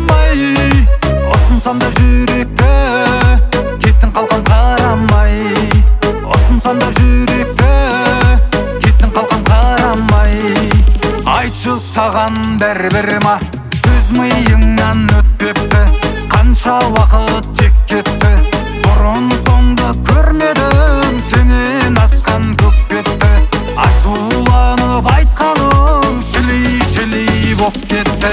қарамай, ұсынсам да жүректі, кеттің қалқам қарамай. Ұсынсам да жүректі, кеттің қалқам қарамай. Айтшы саған бәрібір ма, сөз миыңнан өтпепті, қанша уақыт тек кетті. Бұрын соңды көрмедім сенен асқан көк бетті. Ашуланып айтқаның шілей боп кетті.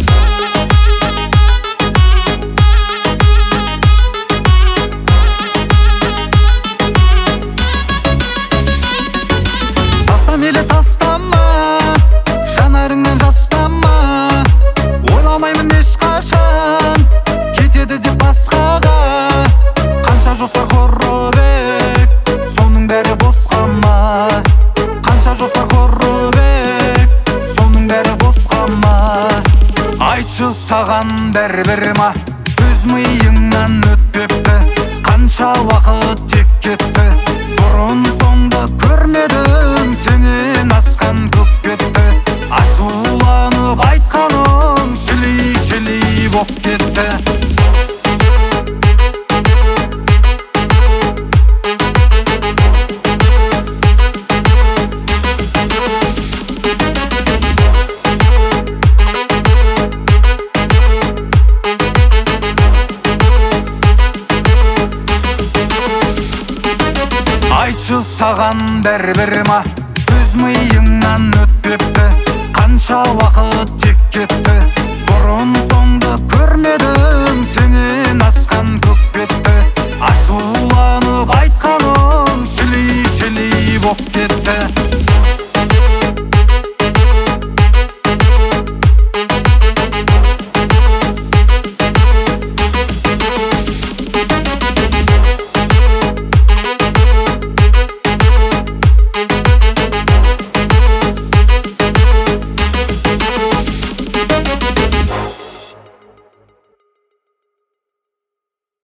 Тастамелі тастама, жанарыңнан жастама. Ойламаймын ешқашан кетеді деп басқаға. Қанша жоспар құрып соның бәрі босқа ма? Қанша жоспар құрып соның бәрі босқа ма? Айтшы саған бәрібір ма, сөз миыңнан өтпепті, қанша уақыт тек кетті. Бұрын соңды көрмедім сенен асқан көк бетті. Ашуланып айтқаның шілей боп кетті. Айтшы саған бәрібір ма, сөз миыңнан өтпепті, қанша уақыт тек кетті. Бұрын соңды көрмедім сенен асқан көк бетті. Ашуланып айтқаның шілей боп кетті.